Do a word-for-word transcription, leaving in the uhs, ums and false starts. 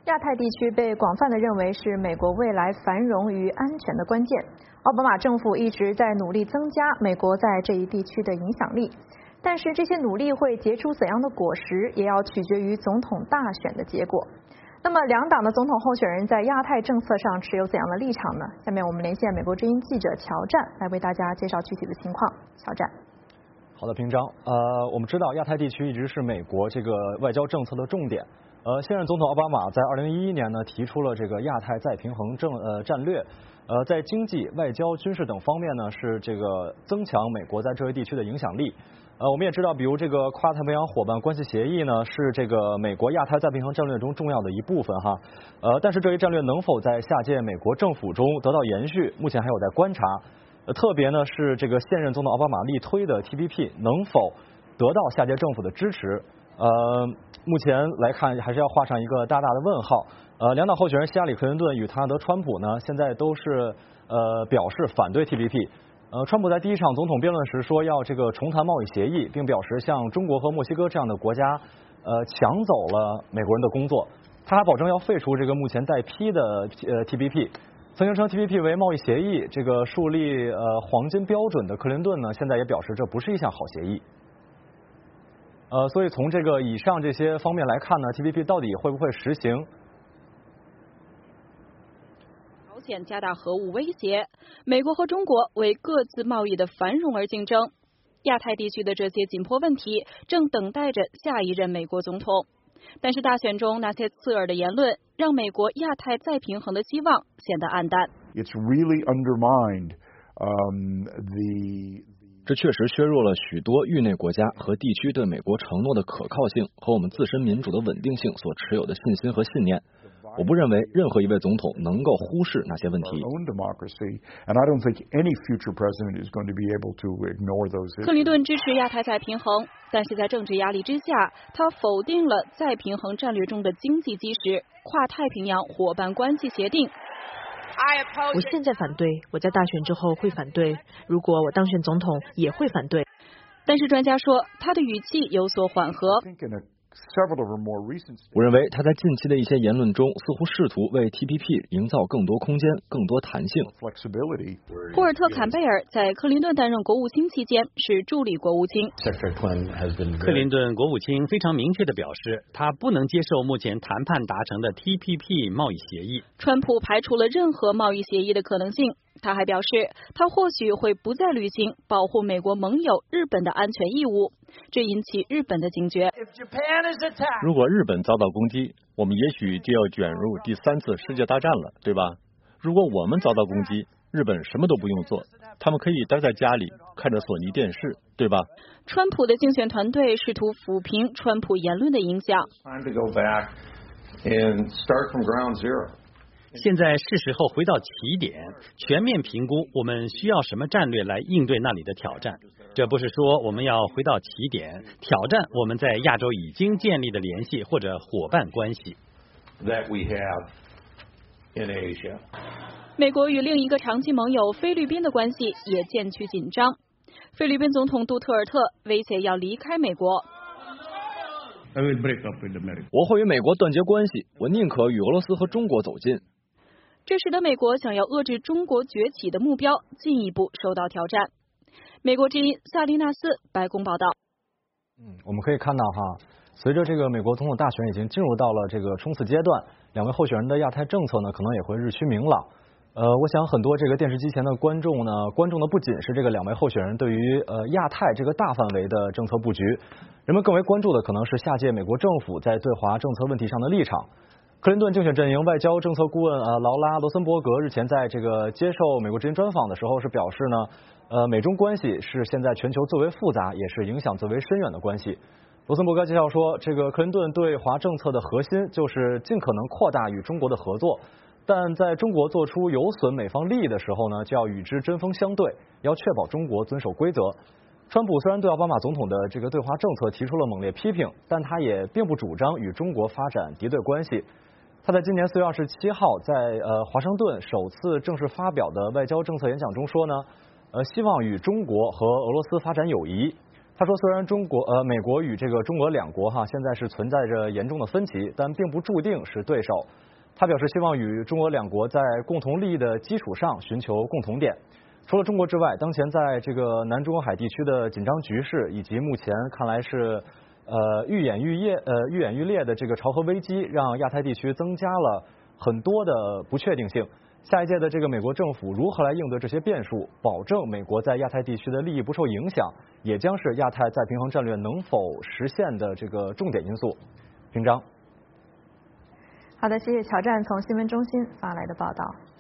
亚太地区被广泛的认为是美国未来繁荣与安全的关键。奥巴马政府一直在努力增加美国在这一地区的影响力，但是这些努力会结出怎样的果实，也要取决于总统大选的结果。那么两党的总统候选人在亚太政策上持有怎样的立场呢？下面我们连线美国之音记者乔战来为大家介绍具体的情况。乔战。 好的，平章。呃，我们知道亚太地区一直是美国这个外交政策的重点。呃，现任总统奥巴马在二零一一年呢提出了这个亚太再平衡政呃战略，呃，在经济、外交、军事等方面呢是这个增强美国在这一地区的影响力。呃，我们也知道，比如这个跨太平洋伙伴关系协议呢是这个美国亚太再平衡战略中重要的一部分哈。呃，但是这一战略能否在下届美国政府中得到延续，目前还有待观察。呃，特别呢是这个现任总统奥巴马力推的 T P P 能否得到下届政府的支持？呃，目前来看还是要画上一个大大的问号。呃，两党候选人希拉里·克林顿与唐纳德·川普呢，现在都是呃表示反对 T P P。呃，川普在第一场总统辩论时说要这个重谈贸易协议，并表示向中国和墨西哥这样的国家呃抢走了美国人的工作。他还保证要废除这个目前待批的呃 T P P。曾经称 T P P 为贸易协议，这个树立呃黄金标准的克林顿呢，现在也表示这不是一项好协议。呃，所以从这个以上这些方面来看呢 ，T P P 到底会不会实行？ 朝鲜加大核武威胁，美国和中国为各自贸易的繁荣而竞争。亚太地区的这些紧迫问题正等待着下一任美国总统。但是大选中那些刺耳的言论，让美国亚太再平衡的希望显得黯淡。 It's really undermined, um, the 这确实削弱了许多域内国家和地区对美国承诺的可靠性和我们自身民主的稳定性所持有的信心和信念。我不认为任何一位总统能够忽视那些问题。 克林顿支持亚太再平衡，但是在政治压力之下，他否定了再平衡战略中的经济基石——跨太平洋伙伴关系协定。 我现在反对，我在大选之后会反对，如果我当选总统也会反对。 但是专家说，他的语气有所缓和。 我认为他在近期的一些言论中，似乎试图为 T P P 营造更多空间、更多弹性。 霍尔特·坎贝尔在克林顿担任国务卿期间是助理国务卿。 克林顿国务卿非常明确地表示，他不能接受目前谈判达成的 T P P 贸易协议。 川普排除了任何贸易协议的可能性。他还表示，他或许会不再履行保护美国盟友日本的安全义务，这引起日本的警觉。 如果日本遭到攻击，我们也许就要卷入第三次世界大战了，对吧？如果我们遭到攻击，日本什么都不用做，他们可以待在家里看着索尼电视，对吧？ 川普的竞选团队试图抚平川普言论的影响。 现在是时候回到起点，全面评估我们需要什么战略来应对那里的挑战。这不是说我们要回到起点，挑战我们在亚洲已经建立的联系或者伙伴关系。 美国与另一个长期盟友菲律宾的关系也渐趋紧张。菲律宾总统杜特尔特威胁要离开美国。 我会与美国断绝关系，我宁可与俄罗斯和中国走近。 这使得美国想要遏制中国崛起的目标进一步受到挑战。美国之音萨利纳斯白宫报道。 嗯，我们可以看到哈，随着这个美国总统大选已经进入到了这个冲刺阶段，两位候选人的亚太政策呢，可能也会日趋明朗。呃，我想很多这个电视机前的观众呢，关注的不仅是这个两位候选人对于呃亚太这个大范围的政策布局，人们更为关注的可能是下届美国政府在对华政策问题上的立场。克林顿竞选阵营外交政策顾问呃劳拉·罗森伯格日前在这个接受美国之音专访的时候是表示呢，呃，美中关系是现在全球最为复杂，也是影响最为深远的关系。罗森伯格介绍说，这个克林顿对华政策的核心就是尽可能扩大与中国的合作，但在中国做出有损美方利益的时候呢，就要与之针锋相对，要确保中国遵守规则。川普虽然对奥巴马总统的这个对华政策提出了猛烈批评，但他也并不主张与中国发展敌对关系。他在今年四月二十七号在呃华盛顿首次正式发表的外交政策演讲中说呢，呃，希望与中国和俄罗斯发展友谊。 他说，虽然中国呃美国与这个中俄两国哈现在是存在着严重的分歧，但并不注定是对手。他表示希望与中俄两国在共同利益的基础上寻求共同点。除了中国之外，当前在这个南中国海地区的紧张局势，以及目前看来是呃愈演愈烈呃愈演愈烈的这个朝核危机，让亚太地区增加了很多的不确定性。下一届的这个美国政府如何来应对这些变数，保证美国在亚太地区的利益不受影响，也将是亚太再平衡战略能否实现的这个重点因素。平章。 好的，谢谢乔战从新闻中心发来的报道。